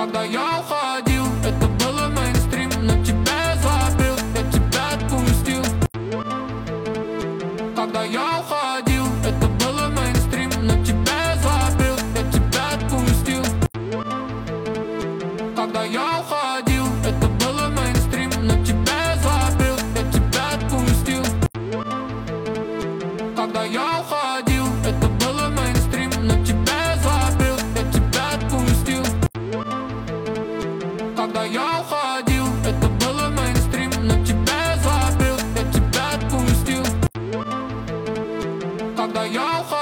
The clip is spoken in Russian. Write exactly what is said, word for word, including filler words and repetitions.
Когда я уходил, это было мейнстрим, но тебя я забыл, я тебя отпустил. Когда я уходил, это было мейнстрим, но тебя я забыл, я тебя отпустил. Когда я уходил, это было мейнстрим, но тебя я забыл, я тебя отпустил. Когда я уходил, это было мейнстрим, но тебя я забыл, я тебя отпустил. Когда я уходил, это было мейнстрим, но тебя я забыл, я тебя отпустил. Когда я уходил.